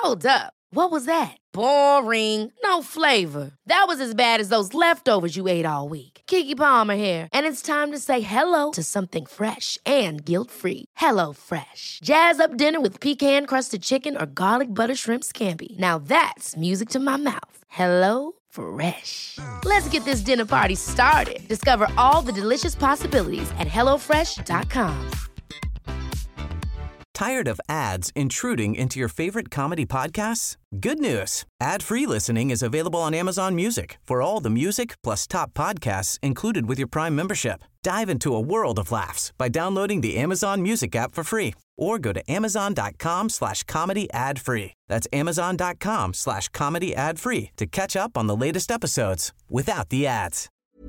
Hold up. What was that? Boring. No flavor. That was as bad as those leftovers you ate all week. Keke Palmer here, and it's time to say hello to something fresh and guilt-free. Hello Fresh. Jazz up dinner with pecan-crusted chicken or garlic butter shrimp scampi. Now that's music to my mouth. Hello Fresh. Let's get this dinner party started. Discover all the delicious possibilities at hellofresh.com. Tired of ads intruding into your favorite comedy podcasts? Good news. Ad-free listening is available on Amazon Music for all the music plus top podcasts included with your Prime membership. Dive into a world of laughs by downloading the Amazon Music app for free or go to amazon.com/comedy ad-free. That's amazon.com/comedy ad-free to catch up on the latest episodes without the ads.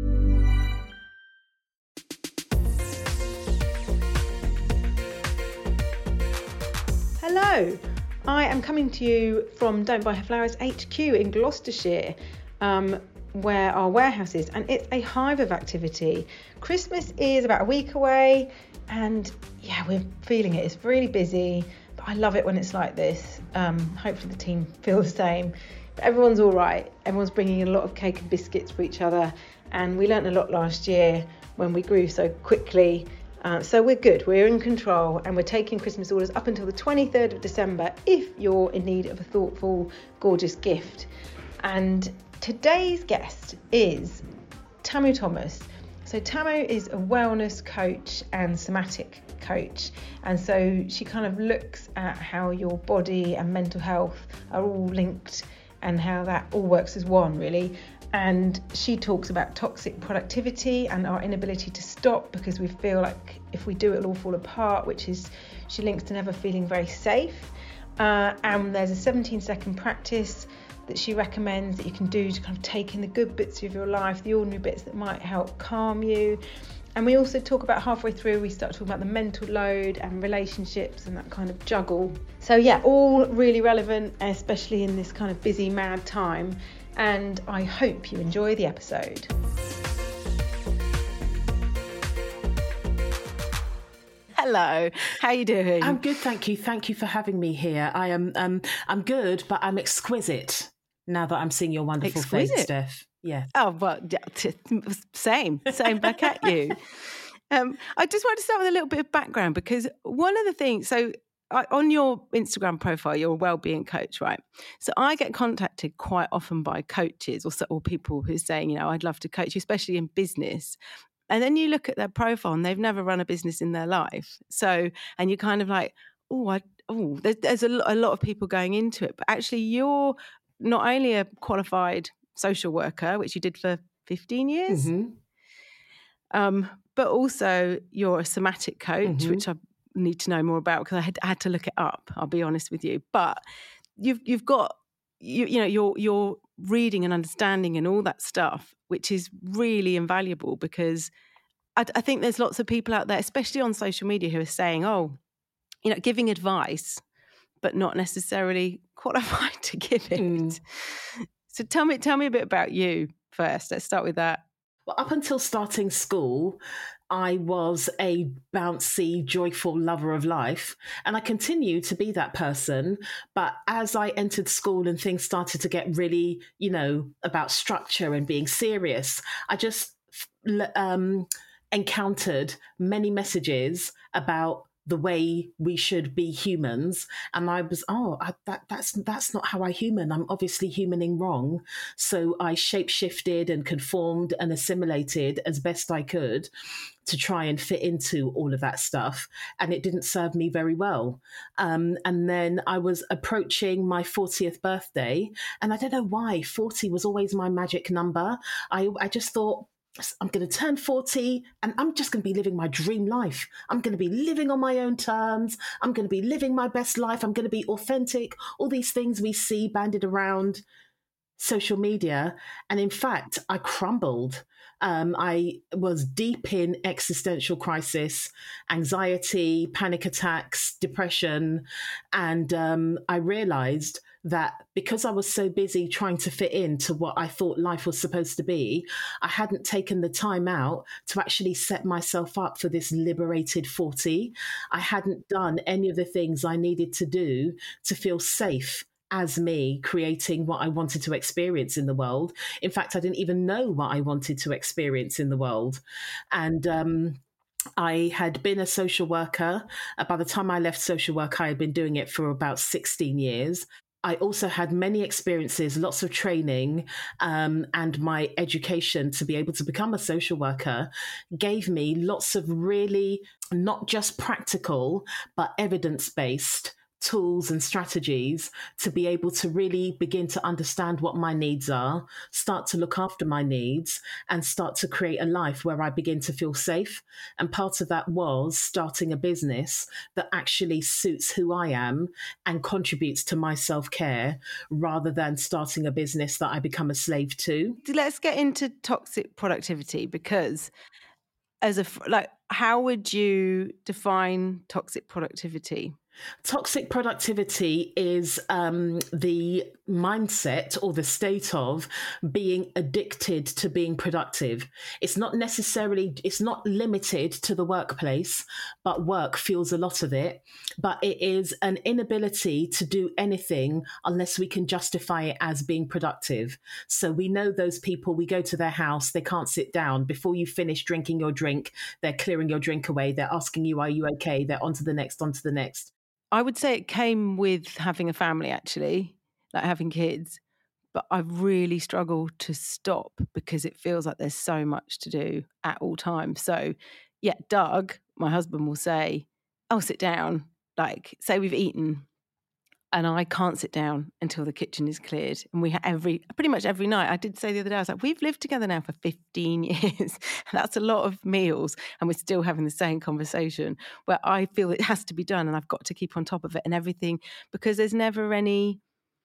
Hello, I am coming to you from Don't Buy Her Flowers HQ in Gloucestershire, where our warehouse is, and it's a hive of activity. Christmas is about a week away, and yeah, we're feeling it. It's really busy, but I love it when it's like this. Hopefully the team feel the same. But everyone's all right. Everyone's bringing in a lot of cake and biscuits for each other, and we learnt a lot last year when we grew so quickly. So we're good, we're in control, and we're taking Christmas orders up until the 23rd of December if you're in need of a thoughtful, gorgeous gift. And today's guest is Tamu Thomas. So Tamu is a wellness coach and somatic coach, and so she kind of looks at how your body and mental health are all linked and how that all works as one, really. And she talks about toxic productivity and our inability to stop because we feel like if we do, it'll all fall apart, which is, she links to never feeling very safe. And there's a 17-second practice that she recommends that you can do to kind of take in the good bits of your life, the ordinary bits that might help calm you. And we also talk about halfway through, we start talking about the mental load and relationships and that kind of juggle. So yeah, all really relevant, especially in this kind of busy, mad time. And I hope you enjoy the episode. Hello, how are you doing? I'm good, thank you. Thank you for having me here. I am I'm good, but I'm exquisite now that I'm seeing your wonderful face, Steph. Yeah. Oh, well, same back at you. I just want to start with a little bit of background because one of the things, on your Instagram profile, you're a wellbeing coach, right? So I get contacted quite often by coaches or people who are saying, I'd love to coach you, especially in business. And then you look at their profile and they've never run a business in their life. So, and you're kind of like, there's a lot of people going into it. But actually, you're not only a qualified social worker, which you did for 15 years, but also you're a somatic coach, which I need to know more about because I had to look it up, I'll be honest with you. But you've got your reading and understanding and all that stuff, which is really invaluable because I think there's lots of people out there, especially on social media, who are saying, giving advice, but not necessarily qualified to give it. So tell me a bit about you first. Let's start with that. Well, up until starting school, I was a bouncy, joyful lover of life, and I continue to be that person. But as I entered school and things started to get really, about structure and being serious, I just encountered many messages about the way we should be humans. And I was, that's not how I human. I'm obviously humaning wrong. So I shape-shifted and conformed and assimilated as best I could to try and fit into all of that stuff. And it didn't serve me very well. And then I was approaching my 40th birthday. And I don't know why 40 was always my magic number. I just thought, I'm going to turn 40 and I'm just going to be living my dream life. I'm going to be living on my own terms. I'm going to be living my best life. I'm going to be authentic. All these things we see banded around social media. And in fact, I crumbled. I was deep in existential crisis, anxiety, panic attacks, depression. And I realized that because I was so busy trying to fit into what I thought life was supposed to be, I hadn't taken the time out to actually set myself up for this liberated 40. I hadn't done any of the things I needed to do to feel safe as me, creating what I wanted to experience in the world. In fact, I didn't even know what I wanted to experience in the world. And I had been a social worker. By the time I left social work, I had been doing it for about 16 years. I also had many experiences, lots of training, and my education to be able to become a social worker gave me lots of really not just practical, but evidence-based tools and strategies to be able to really begin to understand what my needs are, start to look after my needs, and start to create a life where I begin to feel safe. And part of that was starting a business that actually suits who I am and contributes to my self-care, rather than starting a business that I become a slave to. Let's get into toxic productivity, because how would you define toxic productivity? Toxic productivity is the mindset or the state of being addicted to being productive. It's not limited to the workplace, but work fuels a lot of it. But it is an inability to do anything unless we can justify it as being productive. So we know those people, we go to their house, they can't sit down. Before you finish drinking your drink, they're clearing your drink away. They're asking you, are you okay? They're on to the next, on to the next. I would say it came with having a family, actually, like having kids. But I've really struggled to stop because it feels like there's so much to do at all times. So, yeah, Doug, my husband, will say, "Oh, sit down." Like, say we've eaten, and I can't sit down until the kitchen is cleared. And we pretty much every night. I did say the other day, I was like, we've lived together now for 15 years. That's a lot of meals. And we're still having the same conversation where I feel it has to be done and I've got to keep on top of it and everything, because there's never any,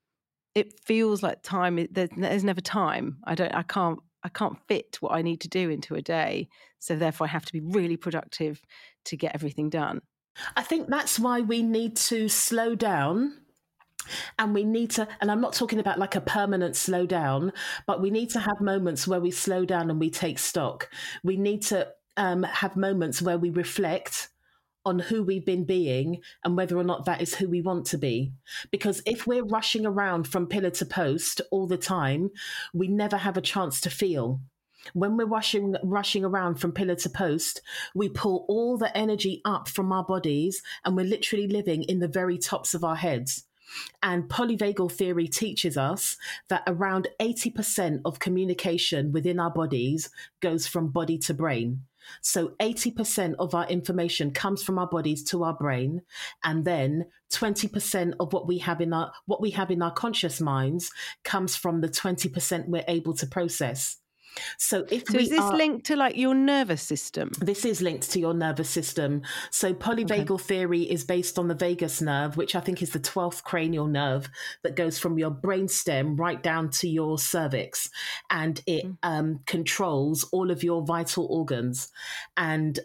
it feels like time, there's never time. I can't fit what I need to do into a day. So therefore I have to be really productive to get everything done. I think that's why we need to slow down. And we need to, and I'm not talking about like a permanent slowdown, but we need to have moments where we slow down and we take stock. We need to have moments where we reflect on who we've been being and whether or not that is who we want to be. Because if we're rushing around from pillar to post all the time, we never have a chance to feel. When we're rushing around from pillar to post, we pull all the energy up from our bodies and we're literally living in the very tops of our heads. And polyvagal theory teaches us that around 80% of communication within our bodies goes from body to brain. So 80% of our information comes from our bodies to our brain, and then 20% of what we have in our conscious minds comes from the 20% we're able to process. So is this linked to like your nervous system? This is linked to your nervous system. So polyvagal theory is based on the vagus nerve, which I think is the 12th cranial nerve that goes from your brainstem right down to your cervix. And it controls all of your vital organs. And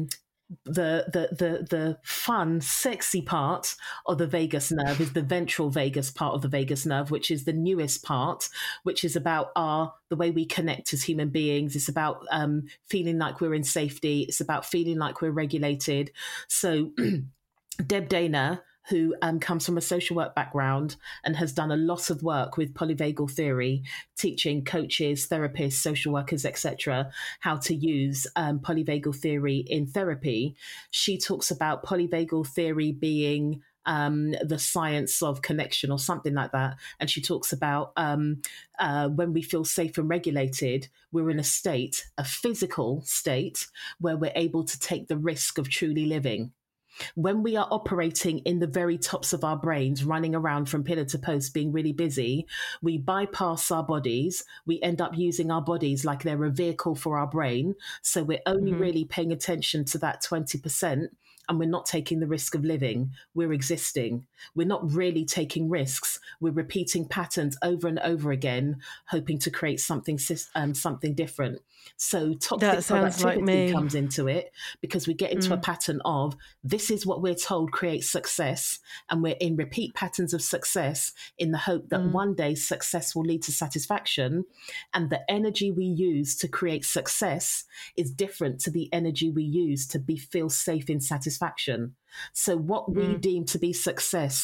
the fun, sexy part of the vagus nerve is the ventral vagus part of the vagus nerve, which is the newest part, which is about the way we connect as human beings. It's about feeling like we're in safety. It's about feeling like we're regulated. So Deb Dana, who comes from a social work background and has done a lot of work with polyvagal theory, teaching coaches, therapists, social workers, etc., how to use polyvagal theory in therapy. She talks about polyvagal theory being the science of connection or something like that. And she talks about when we feel safe and regulated, we're in a physical state where we're able to take the risk of truly living. When we are operating in the very tops of our brains, running around from pillar to post, being really busy, we bypass our bodies. We end up using our bodies like they're a vehicle for our brain. So we're only really paying attention to that 20%. And we're not taking the risk of living. We're existing. We're not really taking risks. We're repeating patterns over and over again, hoping to create something different. So toxic productivity comes into it because we get into a pattern of this is what we're told creates success. And we're in repeat patterns of success in the hope that one day success will lead to satisfaction. And the energy we use to create success is different to the energy we use to feel safe in satisfaction. So what we deem to be success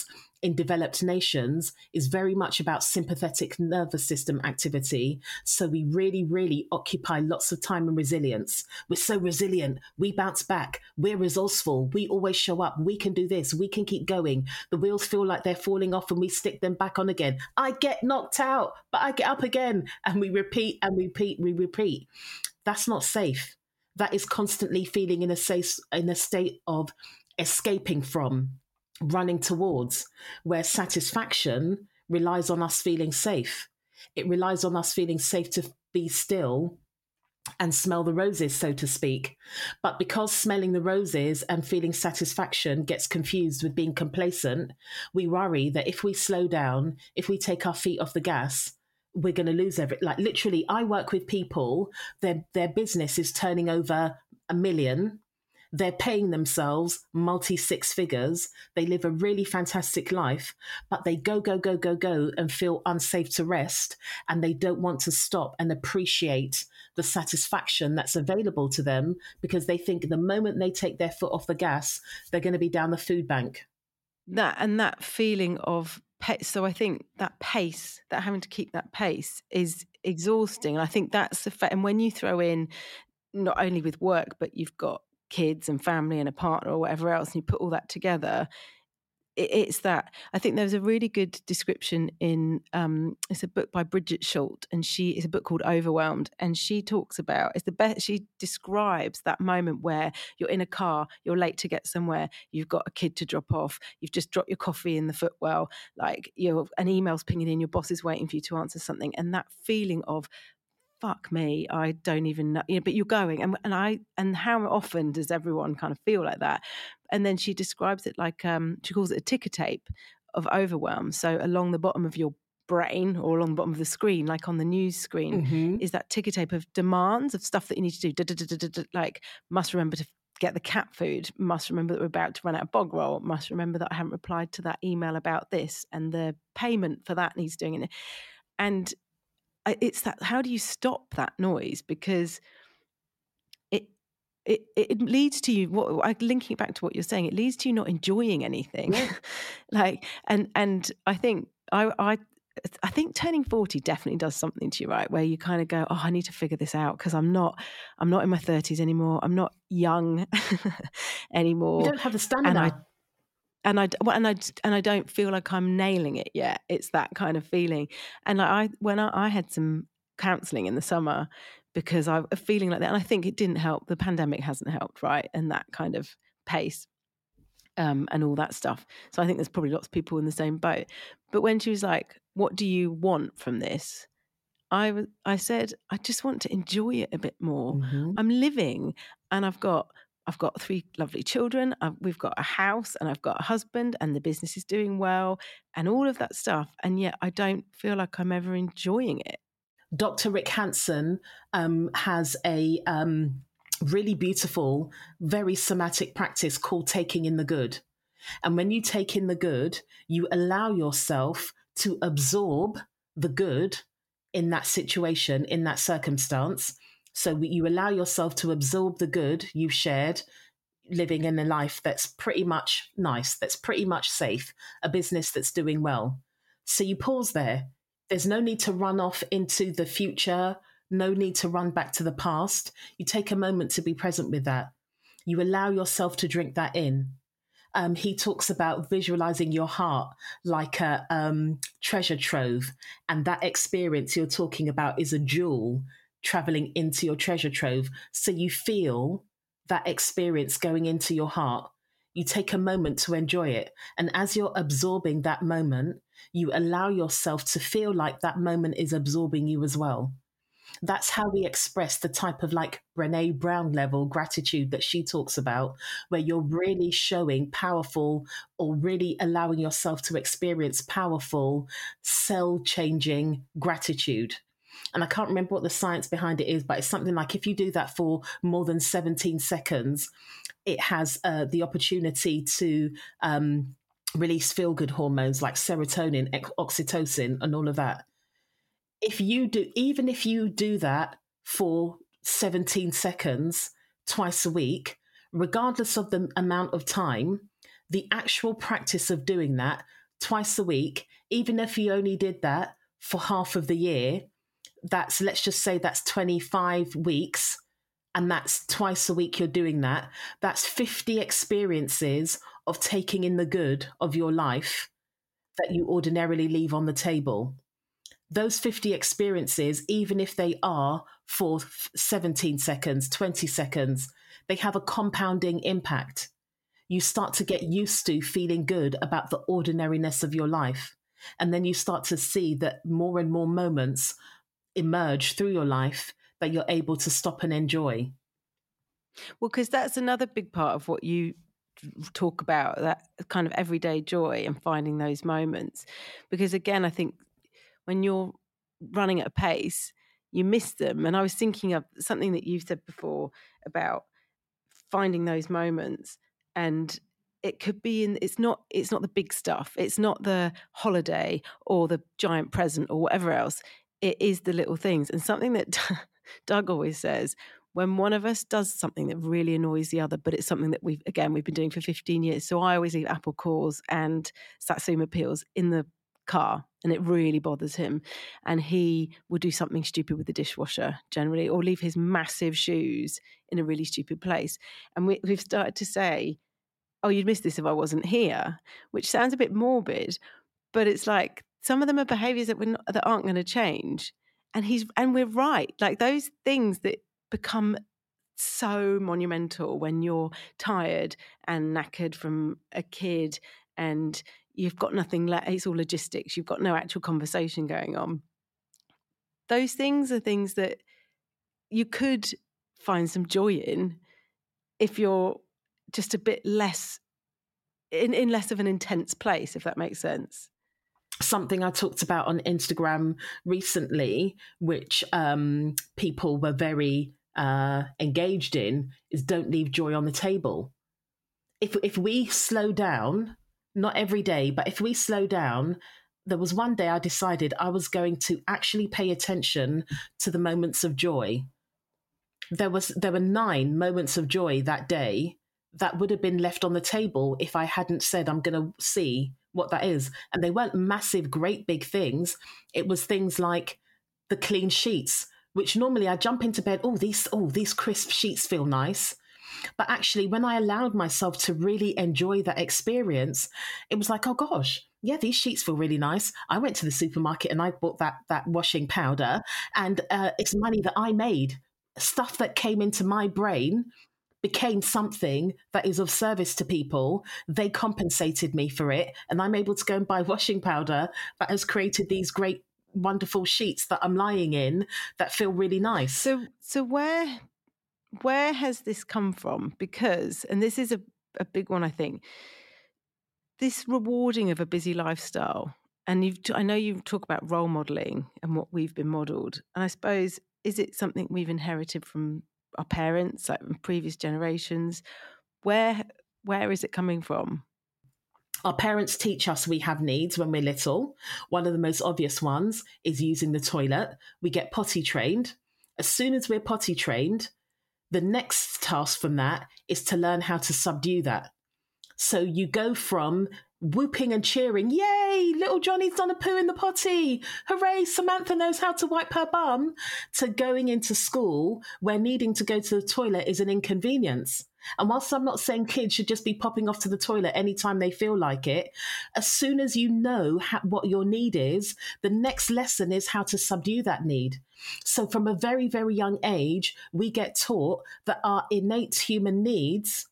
in developed nations is very much about sympathetic nervous system activity. So we really, really occupy lots of time and resilience. We're so resilient. We bounce back. We're resourceful. We always show up. We can do this. We can keep going. The wheels feel like they're falling off and we stick them back on again. I get knocked out, but I get up again. And we repeat and repeat, we repeat. That's not safe. That is constantly feeling in a state of escaping from, running towards, where satisfaction relies on us feeling safe. It relies on us feeling safe to be still and smell the roses, so to speak. But because smelling the roses and feeling satisfaction gets confused with being complacent, we worry that if we slow down, if we take our feet off the gas, we're going to lose everything. Like literally, I work with people, their business is turning over $1 million. They're paying themselves multi-six figures. They live a really fantastic life, but they go and feel unsafe to rest. And they don't want to stop and appreciate the satisfaction that's available to them because they think the moment they take their foot off the gas, they're going to be down the food bank. That feeling of so I think that pace, that having to keep that pace is exhausting. And I think that's the fact. And when you throw in not only with work, but you've got kids and family and a partner or whatever else, and you put all that together, it's that. I think there was a really good description in it's a book by Bridget Schultz, and it's a book called Overwhelmed, and she talks about, it's the best, she describes that moment where you're in a car, you're late to get somewhere, you've got a kid to drop off, you've just dropped your coffee in the footwell, like an email's pinging in, your boss is waiting for you to answer something, and that feeling of fuck me, I don't even know, but you're going, and how often does everyone kind of feel like that? And then she describes it like, she calls it a ticker tape of overwhelm. So along the bottom of your brain or along the bottom of the screen, like on the news screen, is that ticker tape of demands of stuff that you need to do, like must remember to get the cat food, must remember that we're about to run out of bog roll, must remember that I haven't replied to that email about this, and the payment for that needs doing. And it's that, how do you stop that noise? Because it leads to you, linking it back to what you're saying, it leads to you not enjoying anything. Like, and I think I think turning 40 definitely does something to you, right? Where you kind of go, oh, I need to figure this out because I'm not in my 30s anymore. I'm not young anymore. You don't have the stamina. And I don't feel like I'm nailing it yet. It's that kind of feeling. And like when I had some counselling in the summer because I was feeling like that, and I think it didn't help. The pandemic hasn't helped, right? And that kind of pace, and all that stuff. So I think there's probably lots of people in the same boat. But when she was like, "What do you want from this?" I said, "I just want to enjoy it a bit more. I'm living, and I've got 3 lovely children. We've got a house and I've got a husband and the business is doing well and all of that stuff. And yet I don't feel like I'm ever enjoying it." Dr. Rick Hanson has a really beautiful, very somatic practice called taking in the good. And when you take in the good, you allow yourself to absorb the good in that situation, in that circumstance. So you allow yourself to absorb the good you've shared, living in a life that's pretty much nice, that's pretty much safe, a business that's doing well. So you pause there. There's no need to run off into the future, no need to run back to the past. You take a moment to be present with that. You allow yourself to drink that in. He talks about visualizing your heart like a treasure trove. And that experience you're talking about is a jewel traveling into your treasure trove. So you feel that experience going into your heart. You take a moment to enjoy it. And as you're absorbing that moment, you allow yourself to feel like that moment is absorbing you as well. That's how we express the type of like Brené Brown level gratitude that she talks about, where you're really showing powerful or really allowing yourself to experience powerful cell-changing gratitude. And I can't remember what the science behind it is, but it's something like if you do that for more than 17 seconds, it has the opportunity to release feel-good hormones like serotonin, oxytocin, and all of that. Even if you do that for 17 seconds twice a week, regardless of the amount of time, the actual practice of doing that twice a week, even if you only did that for half of the year, that's, let's just say that's 25 weeks, and that's twice a week you're doing that. That's 50 experiences of taking in the good of your life that you ordinarily leave on the table. Those 50 experiences, even if they are for 17 seconds, 20 seconds, they have a compounding impact. You start to get used to feeling good about the ordinariness of your life. And then you start to see that more and more moments emerge through your life that you're able to stop and enjoy. Well, because that's another big part of what you talk about, that kind of everyday joy and finding those moments. Because again, I think when you're running at a pace, you miss them. And I was thinking of something that you've said before about finding those moments, and it could be it's not the big stuff. It's not the holiday or the giant present or whatever else. It is the little things. And something that Doug always says, when one of us does something that really annoys the other, but it's something that we've been doing for 15 years. So I always leave apple cores and satsuma peels in the car, and it really bothers him. And he will do something stupid with the dishwasher generally, or leave his massive shoes in a really stupid place. And we've started to say, oh, you'd miss this if I wasn't here, which sounds a bit morbid, but it's like some of them are behaviours that aren't going to change. And we're right. Like those things that become so monumental when you're tired and knackered from a kid and you've got nothing left. It's all logistics. You've got no actual conversation going on. Those things are things that you could find some joy in if you're just a bit less in less of an intense place, if that makes sense. Something I talked about on Instagram recently, which people were very engaged in, is don't leave joy on the table. If we slow down, not every day, but if we slow down, there was one day I decided I was going to actually pay attention to the moments of joy. There were 9 moments of joy that day that would have been left on the table if I hadn't said I'm going to see what that is. And they weren't massive, great big things. It was things like the clean sheets, which normally I jump into bed, these crisp sheets feel nice. But actually, when I allowed myself to really enjoy that experience, it was like, oh gosh, yeah, these sheets feel really nice. I went to the supermarket and I bought that washing powder, and it's money that I made. Stuff that came into my brain became something that is of service to people. They compensated me for it, and I'm able to go and buy washing powder that has created these great, wonderful sheets that I'm lying in that feel really nice. So where has this come from? Because, and this is a big one, I think, this rewarding of a busy lifestyle. And I know you talk about role modelling and what we've been modelled. And I suppose, is it something we've inherited from our parents, like from previous generations? Where is it coming from? Our parents teach us we have needs when we're little. One of the most obvious ones is using the toilet. We get potty trained. As soon as we're potty trained, the next task from that is to learn how to subdue that. So you go from whooping and cheering, yay, little Johnny's done a poo in the potty, hooray, Samantha knows how to wipe her bum, to going into school where needing to go to the toilet is an inconvenience. And whilst I'm not saying kids should just be popping off to the toilet anytime they feel like it, as soon as you know what your need is, the next lesson is how to subdue that need. So from a very, very young age, we get taught that our innate human needs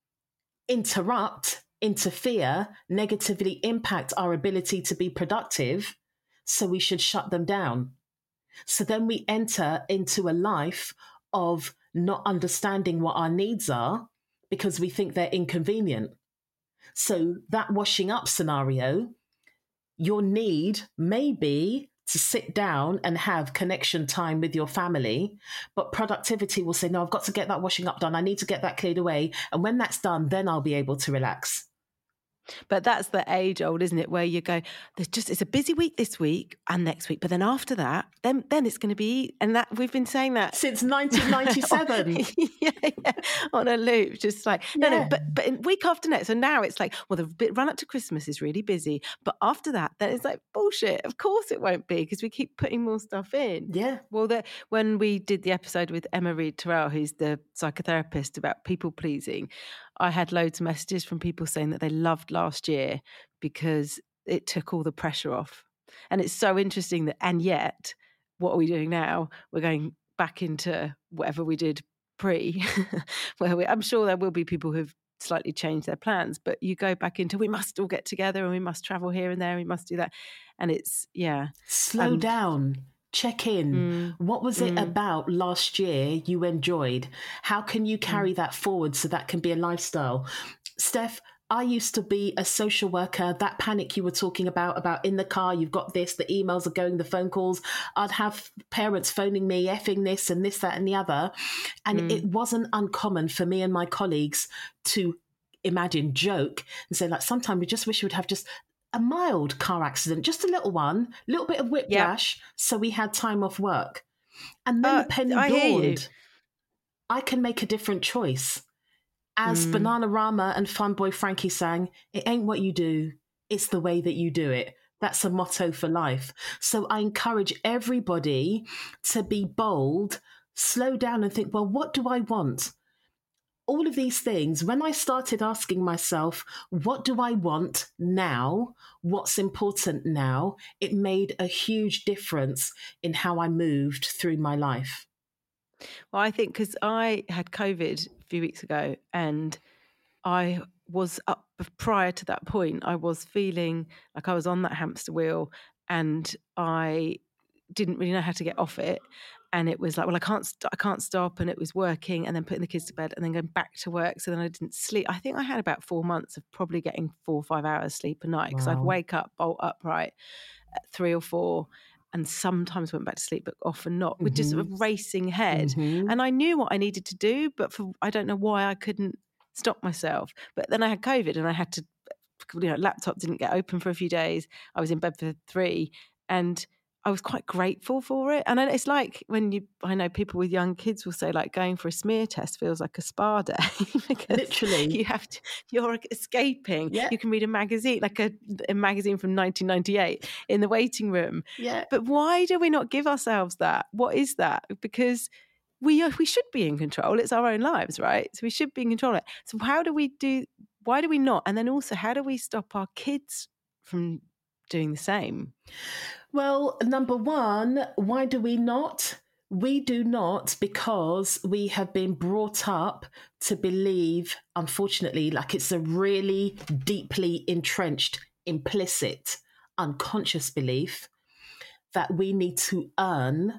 interfere, negatively impact our ability to be productive, so we should shut them down. So then we enter into a life of not understanding what our needs are because we think they're inconvenient. So that washing up scenario, your need may be to sit down and have connection time with your family, but productivity will say, no, I've got to get that washing up done. I need to get that cleared away. And when that's done, then I'll be able to relax. But that's the age old, isn't it? Where you go, it's a busy week this week and next week, but then after that, then it's going to be, and that we've been saying that since 1997. yeah, on a loop, just like no, but week after next. So now it's like, well, the run up to Christmas is really busy, but after that, then it's like bullshit. Of course it won't be, because we keep putting more stuff in. Yeah. Well, when we did the episode with Emma Reed Terrell, who's the psychotherapist, about people pleasing, I had loads of messages from people saying that they loved last year because it took all the pressure off. And it's so interesting that, and yet, what are we doing now? We're going back into whatever we did pre, where I'm sure there will be people who've slightly changed their plans, but you go back into, we must all get together and we must travel here and there, we must do that. And it's, slow down. Check in. What was it about last year you enjoyed? How can you carry that forward so that can be a lifestyle? Steph, I used to be a social worker. That panic you were talking about in the car, you've got this, the emails are going, the phone calls. I'd have parents phoning me, effing this and this, that and the other. And it wasn't uncommon for me and my colleagues to joke and say, like, sometimes we just wish we would have just a mild car accident, just a little one, a little bit of whiplash, so we had time off work. And then the penny dawned. I can make a different choice. As Bananarama and Funboy Frankie sang, it ain't what you do, it's the way that you do it. That's a motto for life. So I encourage everybody to be bold, slow down and think, well, what do I want? All of these things, when I started asking myself, what do I want now? What's important now? It made a huge difference in how I moved through my life. Well, I think because I had COVID a few weeks ago, and I was up prior to that point, I was feeling like I was on that hamster wheel and I didn't really know how to get off it. And it was like, well, I can't stop. And it was working and then putting the kids to bed and then going back to work. So then I didn't sleep. I think I had about 4 months of probably getting 4 or 5 hours sleep a night, because I'd wake up, bolt upright at 3 or 4 and sometimes went back to sleep, but often not, with just sort of racing head. And I knew what I needed to do, but I don't know why I couldn't stop myself. But then I had COVID and I had to, laptop didn't get open for a few days. I was in bed for 3 and I was quite grateful for it. And it's like I know people with young kids will say, like, going for a smear test feels like a spa day. Literally. You're escaping. Yeah. You can read a magazine, like a magazine from 1998 in the waiting room. Yeah. But why do we not give ourselves that? What is that? Because we should be in control. It's our own lives, right? So we should be in control of it. So why do we not? And then also, how do we stop our kids from doing the same? Well, number one, why do we not? We do not because we have been brought up to believe, unfortunately, like it's a really deeply entrenched, implicit, unconscious belief that we need to earn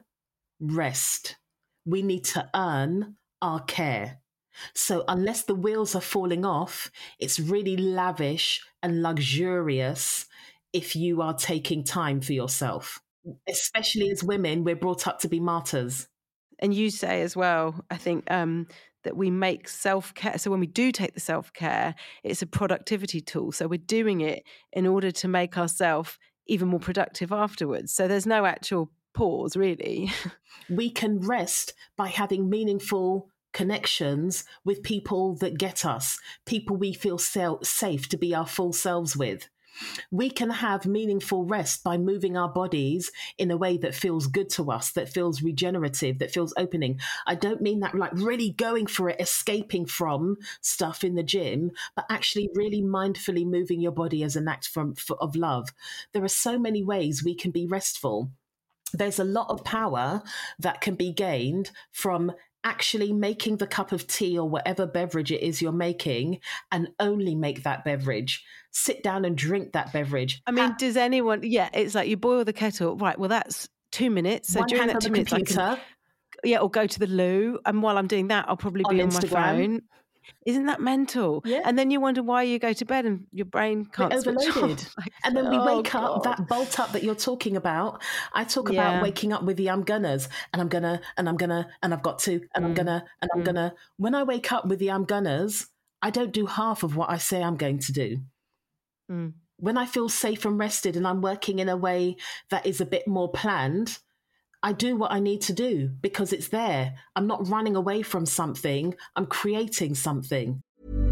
rest. We need to earn our care. So unless the wheels are falling off, it's really lavish and luxurious if you are taking time for yourself. Especially as women, we're brought up to be martyrs. And you say as well, I think, that we make self-care. So when we do take the self-care, it's a productivity tool. So we're doing it in order to make ourselves even more productive afterwards. So there's no actual pause, really. We can rest by having meaningful connections with people that get us, people we feel safe to be our full selves with. We can have meaningful rest by moving our bodies in a way that feels good to us, that feels regenerative, that feels opening. I don't mean that like really going for it, escaping from stuff in the gym, but actually really mindfully moving your body as an act of love. There are so many ways we can be restful. There's a lot of power that can be gained from actually making the cup of tea or whatever beverage it is you're making, and only make that beverage. Sit down and drink that beverage. I mean, does anyone, it's like you boil the kettle, right, well, that's 2 minutes. So during that 2 minutes, I can, or go to the loo. And while I'm doing that, I'll probably be on Instagram. My phone. Isn't that mental? Yeah. And then you wonder why you go to bed and your brain can't switch off. And then we wake up, that bolt up that you're talking about. I talk about waking up with the I'm gonners, and I'm gonna, and I'm gonna, and I've got to, and I'm gonna, and I'm gonna. When I wake up with the I'm gonners, I don't do half of what I say I'm going to do. When I feel safe and rested and I'm working in a way that is a bit more planned, I do what I need to do because it's there. I'm not running away from something. I'm creating something.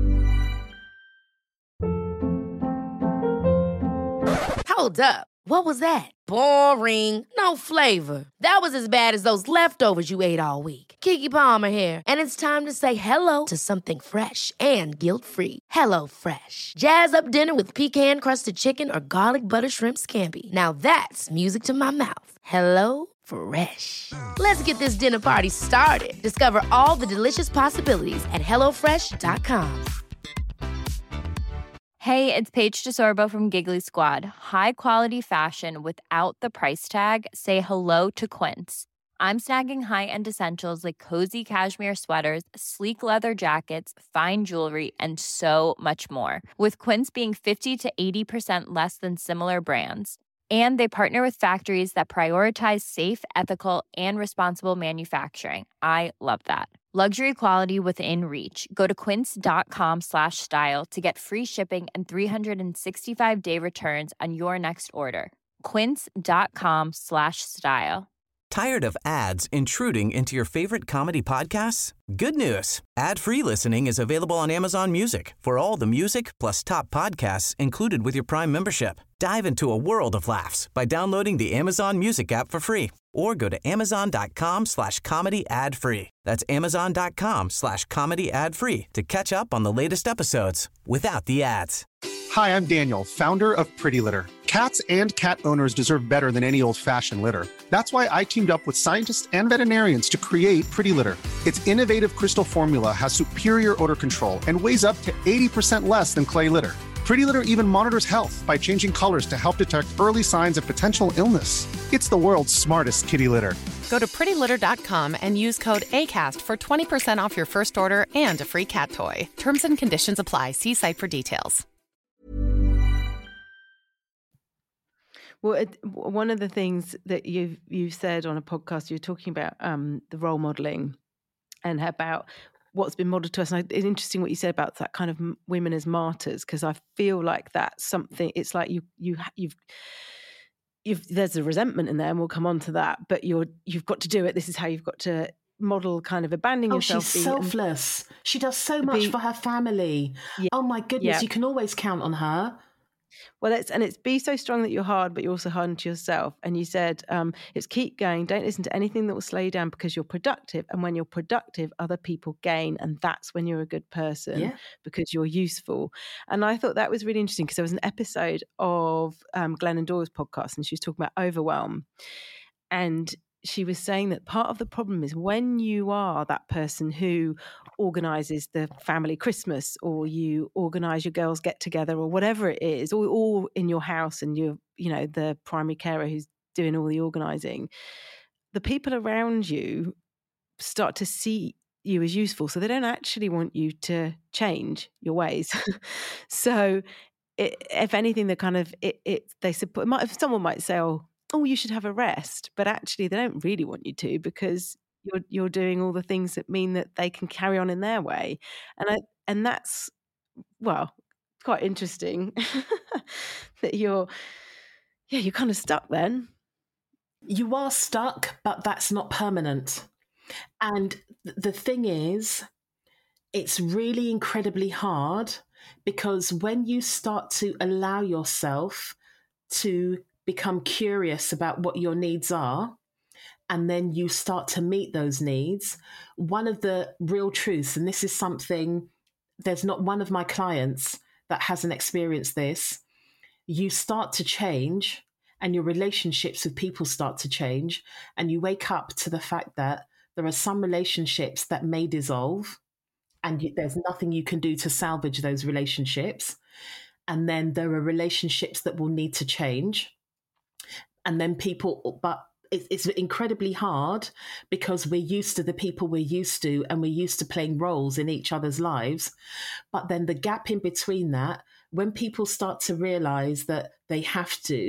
Hold up. What was that? Boring. No flavor. That was as bad as those leftovers you ate all week. Keke Palmer here, and it's time to say hello to something fresh and guilt-free. Hello Fresh. Jazz up dinner with pecan-crusted chicken or garlic butter shrimp scampi. Now that's music to my mouth. Hello Fresh. Let's get this dinner party started. Discover all the delicious possibilities at hellofresh.com. Hey, it's Paige DeSorbo from Giggly Squad. High quality fashion without the price tag. Say hello to Quince. I'm snagging high-end essentials like cozy cashmere sweaters, sleek leather jackets, fine jewelry, and so much more. With Quince being 50 to 80% less than similar brands. And they partner with factories that prioritize safe, ethical, and responsible manufacturing. I love that. Luxury quality within reach. Go to quince.com/style to get free shipping and 365-day returns on your next order. Quince.com/style. Tired of ads intruding into your favorite comedy podcasts? Good news. Ad-free listening is available on Amazon Music for all the music plus top podcasts included with your Prime membership. Dive into a world of laughs by downloading the Amazon Music app for free or go to amazon.com/comedy ad-free. That's amazon.com/comedy ad-free to catch up on the latest episodes without the ads. Hi, I'm Daniel, founder of Pretty Litter. Cats and cat owners deserve better than any old-fashioned litter. That's why I teamed up with scientists and veterinarians to create Pretty Litter. Its innovative crystal formula has superior odor control and weighs up to 80% less than clay litter. Pretty Litter even monitors health by changing colors to help detect early signs of potential illness. It's the world's smartest kitty litter. Go to prettylitter.com and use code ACAST for 20% off your first order and a free cat toy. Terms and conditions apply. See site for details. Well, one of the things that you've said on a podcast, you're talking about the role modelling and about what's been modelled to us. And it's interesting what you said about that kind of women as martyrs, because I feel like that's something. It's like you've there's a resentment in there, and we'll come on to that. But you've got to do it. This is how you've got to model, kind of abandoning yourself. She's selfless. She does so much for her family. Yeah, oh my goodness, you can always count on her. Well, it's be so strong that you're hard, but you're also hard unto yourself. And you said it's keep going. Don't listen to anything that will slow you down because you're productive. And when you're productive, other people gain. And that's when you're a good person because you're useful. And I thought that was really interesting because there was an episode of Glennon Doyle's podcast and she was talking about overwhelm. And she was saying that part of the problem is when you are that person who organises the family Christmas or you organise your girls' get together or whatever it is, or in your house and you're, the primary carer who's doing all the organising, the people around you start to see you as useful. So they don't actually want you to change your ways. So if anything, they kind of, they support, someone might say, oh, you should have a rest, but actually they don't really want you to because you're doing all the things that mean that they can carry on in their way, and that's quite interesting that you're kind of stuck. Then you are stuck, but that's not permanent. And the thing is, it's really incredibly hard because when you start to allow yourself to become curious about what your needs are, and then you start to meet those needs. One of the real truths, and this is something, there's not one of my clients that hasn't experienced this, you start to change and your relationships with people start to change, and you wake up to the fact that there are some relationships that may dissolve and there's nothing you can do to salvage those relationships. And then there are relationships that will need to change. And then but it's incredibly hard because we're used to the people we're used to and we're used to playing roles in each other's lives. But then the gap in between that, when people start to realize that they have to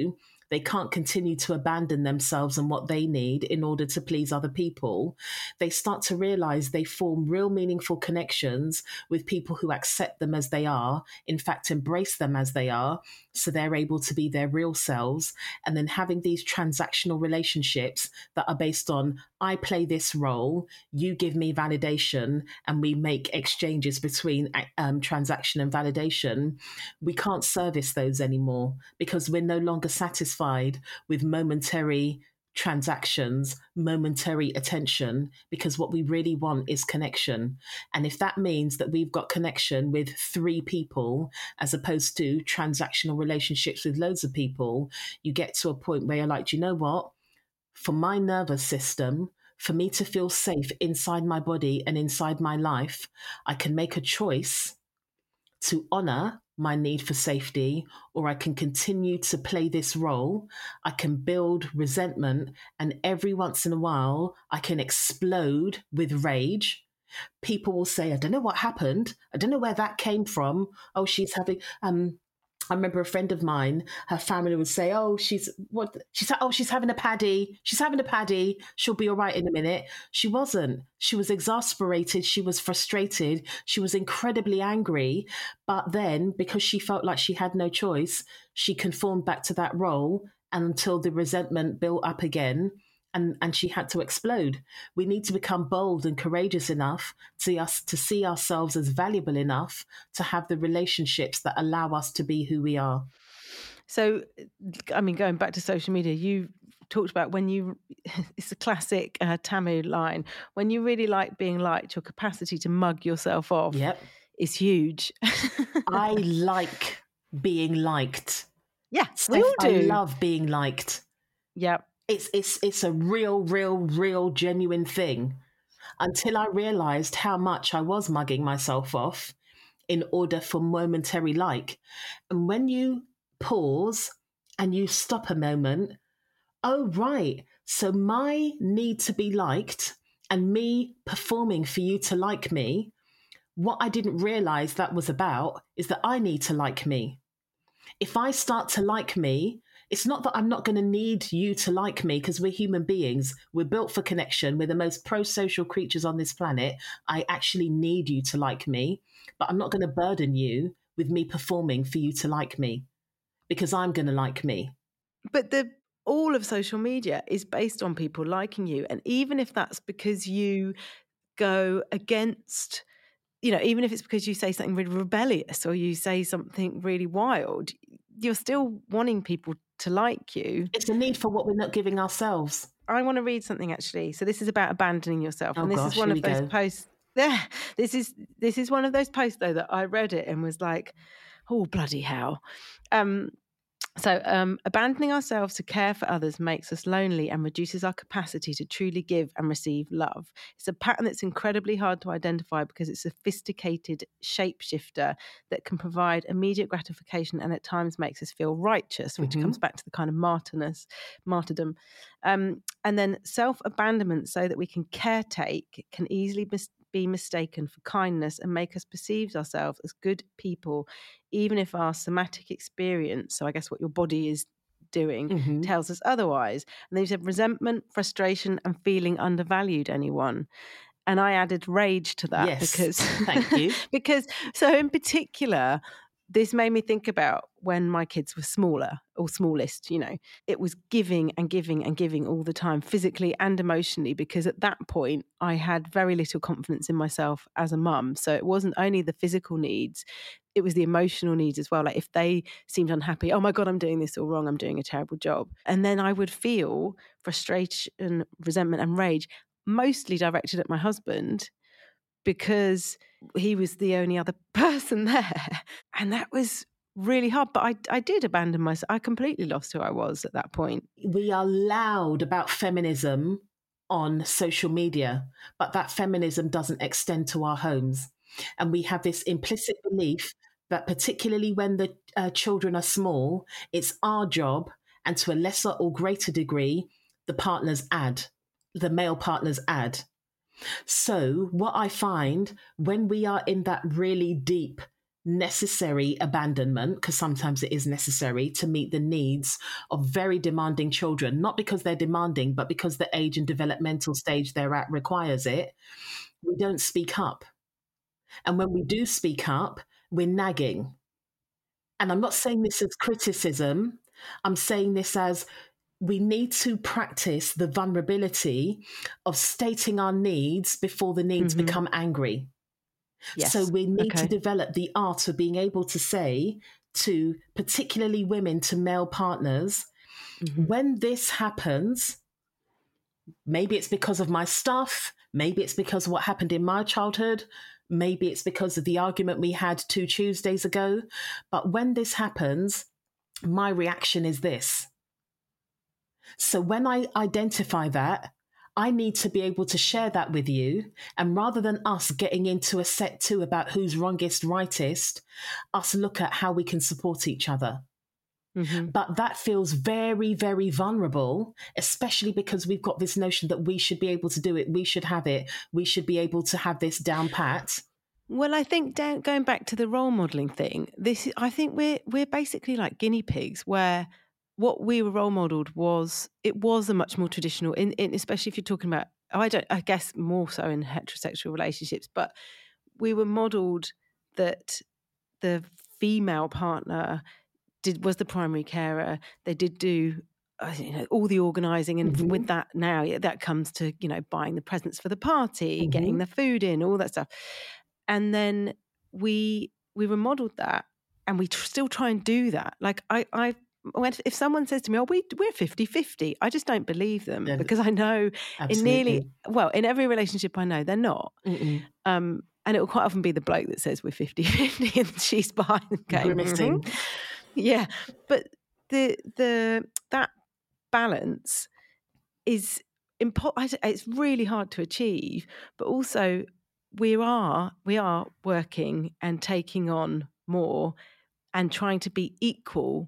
they can't continue to abandon themselves and what they need in order to please other people. They start to realize they form real meaningful connections with people who accept them as they are, in fact, embrace them as they are, so they're able to be their real selves. And then having these transactional relationships that are based on, I play this role, you give me validation, and we make exchanges between transaction and validation. We can't service those anymore because we're no longer satisfied with momentary transactions, momentary attention, because what we really want is connection. And if that means that we've got connection with 3 people as opposed to transactional relationships with loads of people, you get to a point where you're like, do you know what? For my nervous system, for me to feel safe inside my body and inside my life, I can make a choice to honor my need for safety, or I can continue to play this role. I can build resentment, and every once in a while, I can explode with rage. People will say, I don't know what happened. I don't know where that came from. Oh, she's having... I remember a friend of mine, her family would say, she's having a paddy. She's having a paddy. She'll be all right in a minute. She wasn't. She was exasperated. She was frustrated. She was incredibly angry. But then, because she felt like she had no choice, she conformed back to that role until the resentment built up again. And she had to explode. We need to become bold and courageous enough to see ourselves as valuable enough to have the relationships that allow us to be who we are. So, I mean, going back to social media, you talked about it's a classic Tamu line, when you really like being liked, your capacity to mug yourself off is huge. I like being liked. Yeah, Steph, we all do. I love being liked. Yeah. It's a real, genuine thing, until I realized how much I was mugging myself off in order for momentary like. And when you pause and you stop a moment, oh, right, so my need to be liked and me performing for you to like me, what I didn't realize that was about is that I need to like me. If I start to like me, it's not that I'm not going to need you to like me, because we're human beings. We're built for connection. We're the most pro-social creatures on this planet. I actually need you to like me, but I'm not going to burden you with me performing for you to like me, because I'm going to like me. But all of social media is based on people liking you. And even if that's because you go against, even if it's because you say something really rebellious or you say something really wild, you're still wanting people to like you. It's a need for what we're not giving ourselves. I want to read something, actually. So this is about abandoning yourself. And this is one of those posts. Yeah, this is one of those posts, though, that I read it and was like, oh, bloody hell. So abandoning ourselves to care for others makes us lonely and reduces our capacity to truly give and receive love. It's a pattern that's incredibly hard to identify because it's a sophisticated shapeshifter that can provide immediate gratification and at times makes us feel righteous, which comes back to the kind of martyrdom. And then self-abandonment, so that we can caretake, can easily be mistaken for kindness and make us perceive ourselves as good people, even if our somatic experience, so I guess what your body is doing, tells us otherwise. And then you said resentment, frustration, and feeling undervalued anyone. And I added rage to that because thank you. Because so in particular, this made me think about when my kids were smaller or smallest, it was giving and giving and giving all the time, physically and emotionally, because at that point I had very little confidence in myself as a mum. So it wasn't only the physical needs, it was the emotional needs as well. Like if they seemed unhappy, oh my God, I'm doing this all wrong, I'm doing a terrible job. And then I would feel frustration, resentment and rage, mostly directed at my husband, because he was the only other person there. And that was really hard. But I did abandon myself. I completely lost who I was at that point. We are loud about feminism on social media, but that feminism doesn't extend to our homes. And we have this implicit belief that particularly when the children are small, it's our job, and to a lesser or greater degree, the male partners add. So what I find when we are in that really deep necessary abandonment, because sometimes it is necessary to meet the needs of very demanding children, not because they're demanding, but because the age and developmental stage they're at requires it, we don't speak up. And when we do speak up, we're nagging. And I'm not saying this as criticism. I'm saying this as we need to practice the vulnerability of stating our needs before the needs become angry. Yes. So we need to Okay. develop the art of being able to say to particularly women, to male partners, when this happens, maybe it's because of my stuff, maybe it's because of what happened in my childhood, maybe it's because of the argument we had 2 Tuesdays ago, but when this happens, my reaction is this. So when I identify that, I need to be able to share that with you. And rather than us getting into a set two about who's wrongest, rightist, us look at how we can support each other. But that feels very, very vulnerable, especially because we've got this notion that we should be able to do it. We should have it. We should be able to have this down pat. Well, I think going back to the role modelling thing, I think we're basically like guinea pigs, where what we were role modelled was a much more traditional, in especially if you're talking about, I guess more so in heterosexual relationships, but we were modelled that the female partner was the primary carer. They did do all the organising, and with that now, that comes to buying the presents for the party, getting the food in, all that stuff. And then we were modelled that, and we still try and do that. Like if someone says to me, "Oh, we're 50-50," I just don't believe them, because I know in every relationship I know they're not. And it will quite often be the bloke that says we're 50-50, and she's behind them going, yeah. But that balance is important. It's really hard to achieve, but also we are working and taking on more and trying to be equal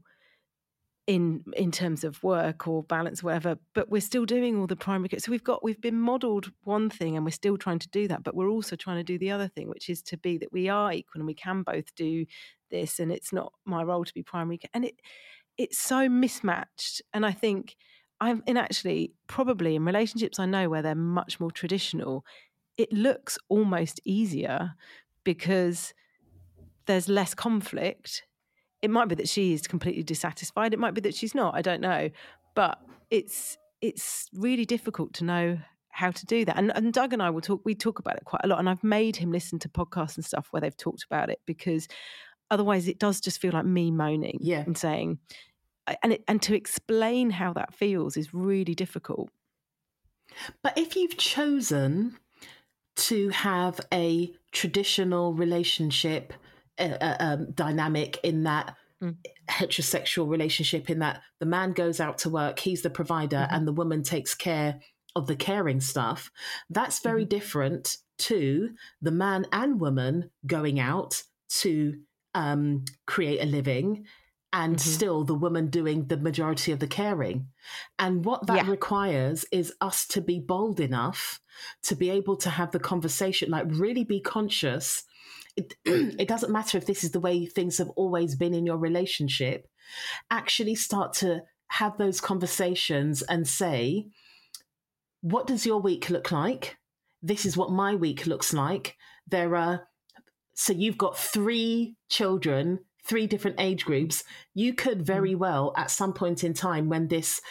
in terms of work or balance, whatever, but we're still doing all the primary care. So we've been modelled one thing, and we're still trying to do that, but we're also trying to do the other thing, which is to be that we are equal and we can both do this, and it's not my role to be primary care. And it's so mismatched. And I think actually probably in relationships I know where they're much more traditional, it looks almost easier because there's less conflict. It might be that she is completely dissatisfied. It might be that she's not. I don't know. But it's really difficult to know how to do that. And Doug and I we talk about it quite a lot. And I've made him listen to podcasts and stuff where they've talked about it, because otherwise it does just feel like me moaning and saying, and to explain how that feels is really difficult. But if you've chosen to have a traditional relationship dynamic, in that heterosexual relationship, in that the man goes out to work, he's the provider, and the woman takes care of the caring stuff, that's very different to the man and woman going out to create a living, and still the woman doing the majority of the caring. And what that requires is us to be bold enough to be able to have the conversation, like really be conscious. It doesn't matter if this is the way things have always been in your relationship. Actually start to have those conversations and say, what does your week look like? This is what my week looks like. So you've got 3 children, 3 different age groups. You could very well, at some point in time when this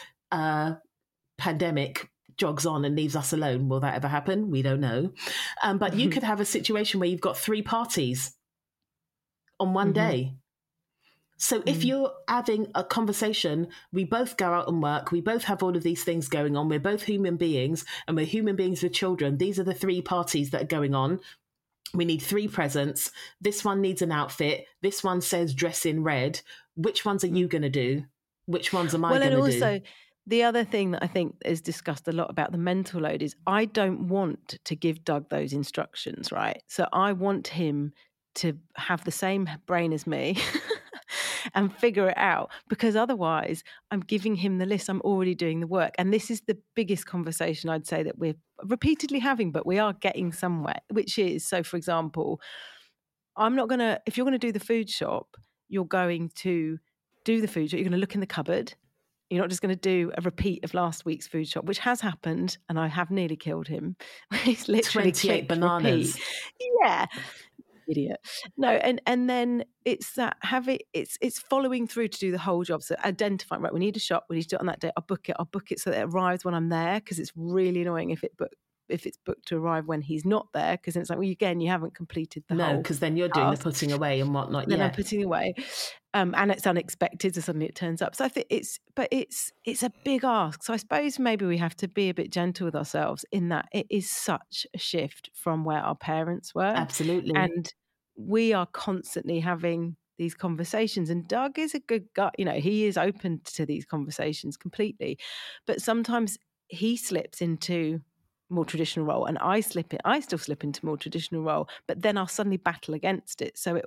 pandemic jogs on and leaves us alone, will that ever happen? We don't know. But you could have a situation where you've got 3 parties on one day. So if you're having a conversation, we both go out and work, we both have all of these things going on, we're both human beings, and we're human beings with children. These are the 3 parties that are going on. We need 3 presents. This one needs an outfit. This one says dress in red. Which ones are you going to do? Which ones am I going to do? Well, and also the other thing that I think is discussed a lot about the mental load is I don't want to give Doug those instructions, right? So I want him to have the same brain as me and figure it out, because otherwise I'm giving him the list. I'm already doing the work. And this is the biggest conversation I'd say that we're repeatedly having, but we are getting somewhere, which is, so for example, I'm not going to, if you're going to do the food shop, you're going to do the food shop. You're going to look in the cupboard. You're not just going to do a repeat of last week's food shop, which has happened, and I have nearly killed him. He's literally 28 bananas. Repeat. Yeah. Idiot. No, and then it's that it's following through to do the whole job. So identifying, right, we need a shop, we need to do it on that day. I'll book it so that it arrives when I'm there, because it's really annoying if it's booked to arrive when he's not there, because then it's like, well, again, you haven't completed the whole. No, because then you're doing the putting away and whatnot. Then I'm putting away, and it's unexpected, so suddenly it turns up. So I think it's a big ask. So I suppose maybe we have to be a bit gentle with ourselves in that it is such a shift from where our parents were. Absolutely. And we are constantly having these conversations, and Doug is a good guy. You know, he is open to these conversations completely, but sometimes he slips into more traditional role, and I still slip into more traditional role, but then I'll suddenly battle against it. So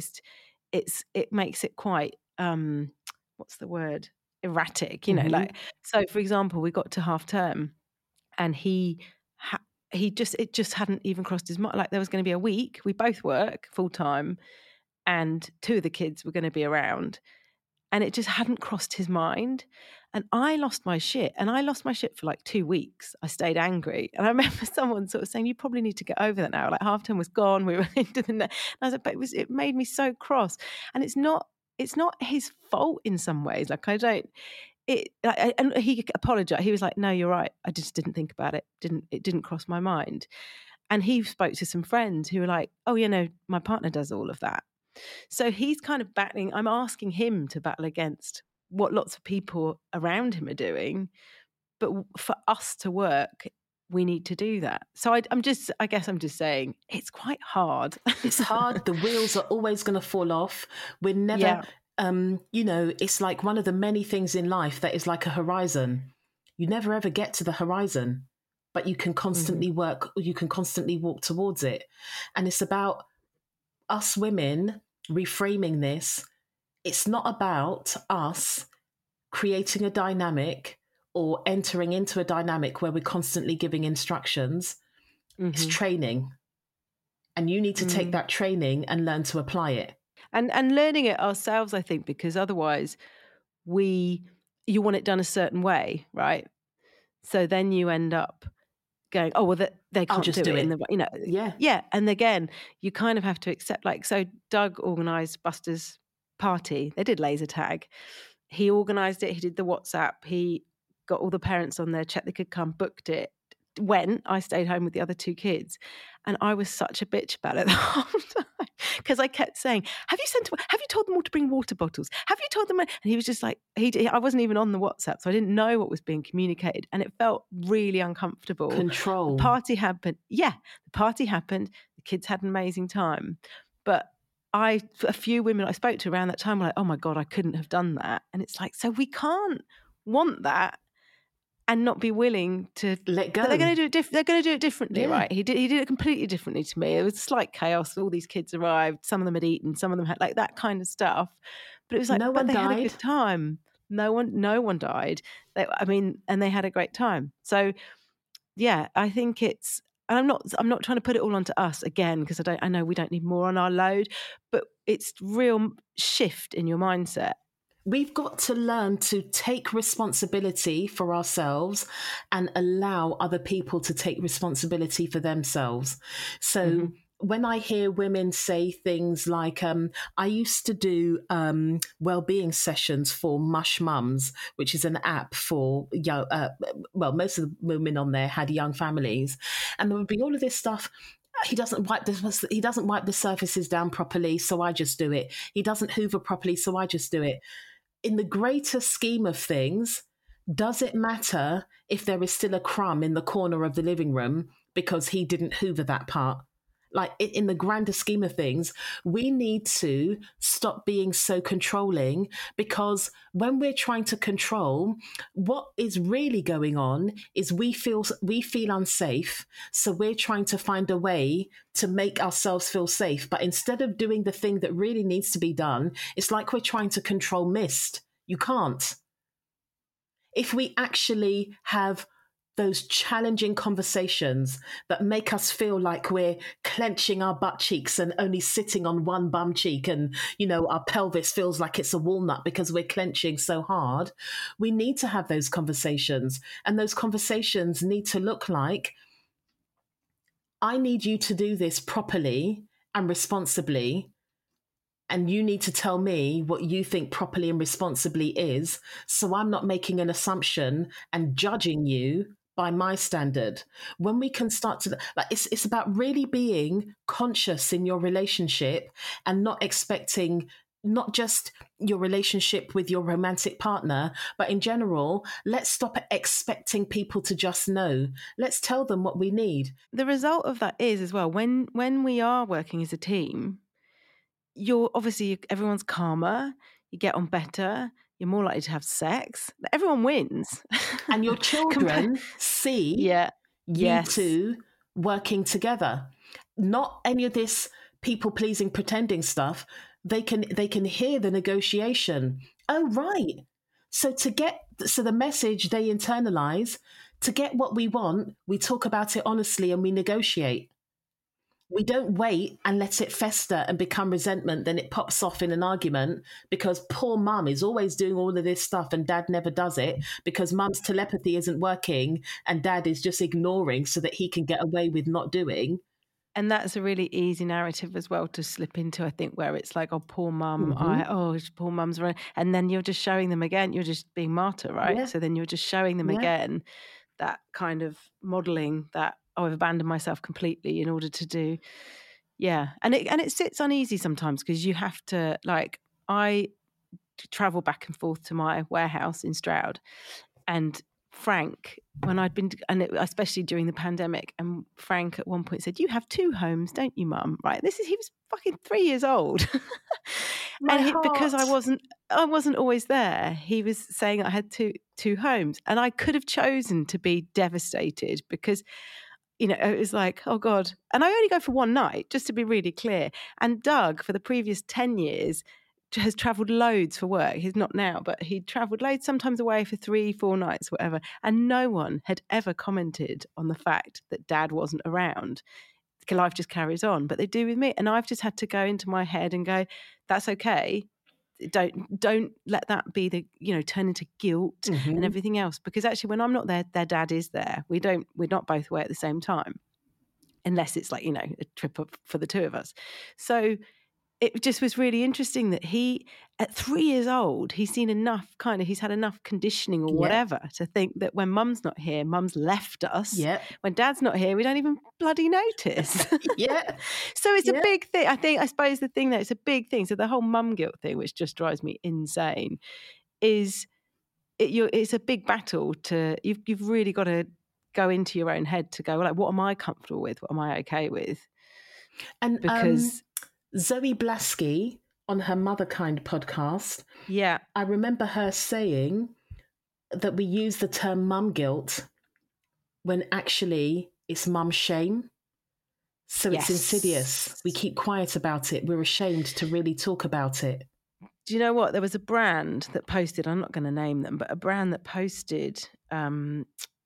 it makes it quite what's the word, erratic, you know. Like, so for example, we got to half term and it just hadn't even crossed his mind. Like, there was going to be a week, we both work full time, and 2 of the kids were going to be around, and it just hadn't crossed his mind. And I lost my shit, for like 2 weeks. I stayed angry. And I remember someone sort of saying, you probably need to get over that now. Like, half term was gone. We were into the net. And I was like, but it made me so cross. And it's not his fault in some ways. Like, and he apologized. He was like, no, you're right. I just didn't think about it. It didn't cross my mind. And he spoke to some friends who were like, oh, you know, my partner does all of that. So he's kind of battling. I'm asking him to battle against what lots of people around him are doing, but for us to work, we need to do that. So I guess I'm just saying it's quite hard. It's hard. The wheels are always going to fall off. We're never, you know, it's like one of the many things in life that is like a horizon. You never ever get to the horizon, but you can constantly work, you can constantly walk towards it. And it's about us women reframing this. It's not about us creating a dynamic or entering into a dynamic where we're constantly giving instructions. It's training. And you need to take that training and learn to apply it. And learning it ourselves, I think, because otherwise you want it done a certain way, right? So then you end up going, oh, well, they can't just do it in the, you know. Yeah. And again, you kind of have to accept, like, so Doug organised Buster's party. They did laser tag. He organised it. He did the WhatsApp. He got all the parents on there, checked they could come, booked it. I stayed home with the other 2 kids, and I was such a bitch about it the whole time, because I kept saying, have you told them all to bring water bottles? Have you told them? And he was just like, I wasn't even on the WhatsApp, so I didn't know what was being communicated, and it felt really uncomfortable. Control. The party happened. Yeah, the party happened. The kids had an amazing time, but a few women I spoke to around that time were like, oh my God, I couldn't have done that. And it's like, so we can't want that and not be willing to let go. They're going to do it. They're going to do it differently, right? He did it completely differently to me. It was slight chaos. All these kids arrived. Some of them had eaten. Some of them had, like, that kind of stuff. But it was like, no one died. Had a good time. No one died. And they had a great time. So, yeah, I think it's. And I'm not trying to put it all onto us again, because I know we don't need more on our load. But it's real shift in your mindset. We've got to learn to take responsibility for ourselves and allow other people to take responsibility for themselves. So when I hear women say things like, I used to do well-being sessions for Mush Mums, which is an app for young, most of the women on there had young families, and there would be all of this stuff. He doesn't wipe the surfaces down properly, so I just do it. He doesn't hoover properly, so I just do it. In the greater scheme of things, does it matter if there is still a crumb in the corner of the living room because he didn't hoover that part? Like, in the grander scheme of things, we need to stop being so controlling, because when we're trying to control, what is really going on is we feel unsafe. So we're trying to find a way to make ourselves feel safe. But instead of doing the thing that really needs to be done, it's like we're trying to control mist. You can't. If we actually have those challenging conversations that make us feel like we're clenching our butt cheeks and only sitting on one bum cheek, and, you know, our pelvis feels like it's a walnut because we're clenching so hard. We need to have those conversations, and those conversations need to look like, I need you to do this properly and responsibly, and you need to tell me what you think properly and responsibly is, so I'm not making an assumption and judging you by my standard. When we can start to, like, it's about really being conscious in your relationship and not expecting not just your relationship with your romantic partner, but in general, let's stop expecting people to just know. Let's tell them what we need. The result of that is as well, when we are working as a team, everyone's calmer, you get on better, you're more likely to have sex. Everyone wins. And your children see you two working together. Not any of this people-pleasing, pretending stuff. They can hear the negotiation. Oh, right. So the message they internalize, to get what we want, we talk about it honestly and we negotiate. We don't wait and let it fester and become resentment. Then it pops off in an argument because poor mum is always doing all of this stuff and dad never does it because mum's telepathy isn't working and dad is just ignoring so that he can get away with not doing. And that's a really easy narrative as well to slip into, I think, where it's like, oh, poor mum, poor mum's running. And then you're just showing them again, you're just being martyr, right? Yeah. So then you're just showing them again that kind of modelling that, oh, I've abandoned myself completely in order to do, and it sits uneasy sometimes because you have to, like, I travel back and forth to my warehouse in Stroud, and Frank, when I'd been, especially during the pandemic, and Frank at one point said, "You have 2 homes, don't you, Mum?" Right? He was fucking 3 years old, because I wasn't always there. He was saying I had two homes, and I could have chosen to be devastated because, you know, it was like, oh God. And I only go for one night, just to be really clear. And Doug, for the previous 10 years, has travelled loads for work. He's not now, but he travelled loads, sometimes away for 3-4 nights, whatever. And no one had ever commented on the fact that Dad wasn't around. Life just carries on, but they do with me. And I've just had to go into my head and go, that's okay. Don't let that be turn into guilt and everything else. Because actually, when I'm not there, their dad is there. We're not both away at the same time, unless it's like, a trip up for the 2 of us. So it just was really interesting that he, at 3 years old, he's had enough conditioning or whatever to think that when mum's not here, mum's left us. Yeah. When dad's not here, we don't even bloody notice. So it's a big thing. I suppose the thing that it's a big thing. So the whole mum guilt thing, which just drives me insane, it's a big battle you've really got to go into your own head to go, like, what am I comfortable with? What am I okay with? And because Zoe Blaskey on her Motherkind podcast, I remember her saying that we use the term mum guilt when actually it's mum shame. So it's insidious. We keep quiet about it. We're ashamed to really talk about it. Do you know what? There was a brand that posted, I'm not going to name them, but a brand that posted, I've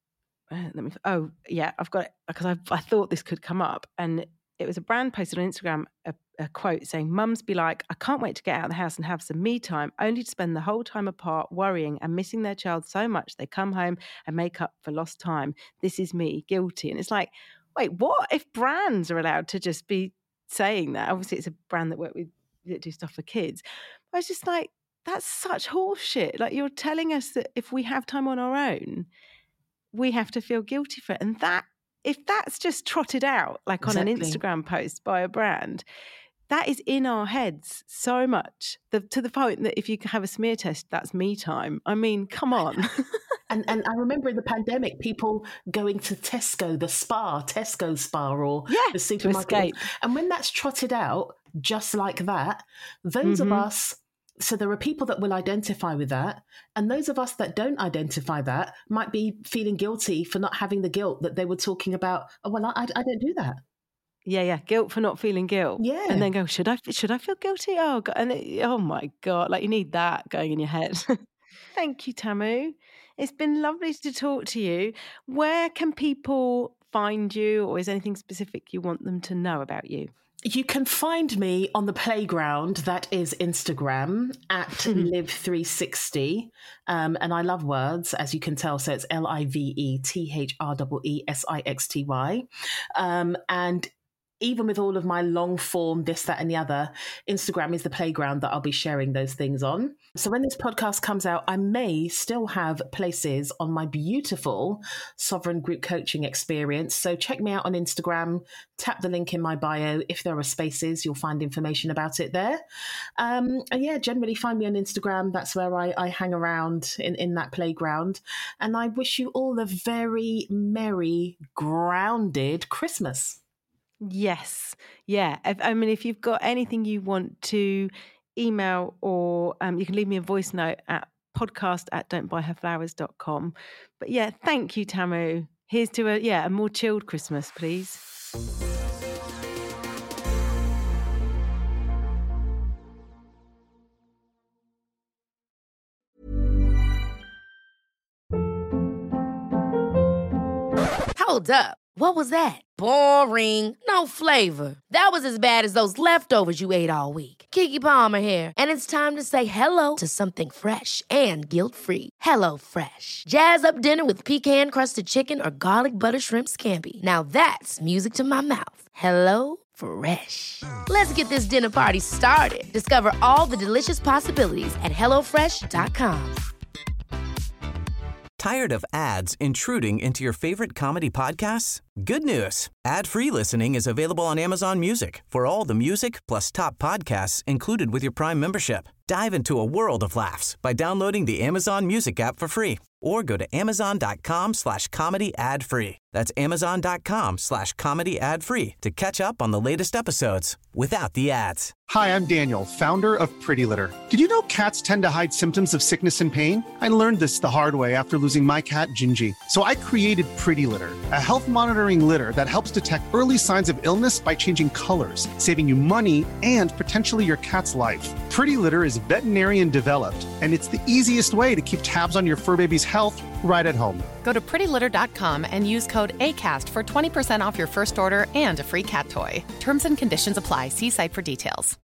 got it because I thought this could come up, and it was a brand posted on Instagram, a quote saying, "Mums be like, I can't wait to get out of the house and have some me time, only to spend the whole time apart, worrying and missing their child so much they come home and make up for lost time. This is me, guilty." And it's like, wait, what? If brands are allowed to just be saying that? Obviously, it's a brand that do stuff for kids. But I was just like, that's such horseshit. Like, you're telling us that if we have time on our own, we have to feel guilty for it. And if that's just trotted out, like on an Instagram post by a brand, that is in our heads so much, to the point that if you have a smear test, that's me time. I mean, come on. And I remember in the pandemic, people going to Tesco Spa, or the supermarket. To escape. And when that's trotted out, just like that, those of us, so there are people that will identify with that, and those of us that don't identify that might be feeling guilty for not having the guilt that they were talking about. Oh, well, I don't do that. Yeah, guilt for not feeling guilt. Yeah, and then go, should I feel guilty? Oh God, oh my God, like, you need that going in your head. Thank you, Tamu. It's been lovely to talk to you. Where can people find you, or is anything specific you want them to know about you? You can find me on the playground, that is Instagram, at Live360. And I love words, as you can tell. So it's LIVETHREESIXTY. And even with all of my long form, this, that, and the other, Instagram is the playground that I'll be sharing those things on. So when this podcast comes out, I may still have places on my beautiful Sovereign Group Coaching experience. So check me out on Instagram, tap the link in my bio. If there are spaces, you'll find information about it there. And yeah, generally find me on Instagram. That's where I hang around in that playground. And I wish you all a very merry, grounded Christmas. Yes. Yeah. If you've got anything you want to email, or you can leave me a voice note at podcast@don'tbuyherflowers.com. But yeah, thank you, Tamu. Here's to a more chilled Christmas, please. Hold up. What was that? Boring. No flavor. That was as bad as those leftovers you ate all week. Keke Palmer here, and it's time to say hello to something fresh and guilt-free. HelloFresh. Jazz up dinner with pecan-crusted chicken or garlic butter shrimp scampi. Now that's music to my mouth. HelloFresh. Let's get this dinner party started. Discover all the delicious possibilities at HelloFresh.com. Tired of ads intruding into your favorite comedy podcasts? Good news. Ad-free listening is available on Amazon Music for all the music plus top podcasts included with your Prime membership. Dive into a world of laughs by downloading the Amazon Music app for free or go to amazon.com/comedy ad-free. That's amazon.com/comedy ad-free to catch up on the latest episodes without the ads. Hi, I'm Daniel, founder of Pretty Litter. Did you know cats tend to hide symptoms of sickness and pain? I learned this the hard way after losing my cat, Gingy. So I created Pretty Litter, a health monitoring litter that helps detect early signs of illness by changing colors, saving you money and potentially your cat's life. Pretty Litter is veterinarian developed, and it's the easiest way to keep tabs on your fur baby's health right at home. Go to prettylitter.com and use code ACAST for 20% off your first order and a free cat toy. Terms and conditions apply. See site for details.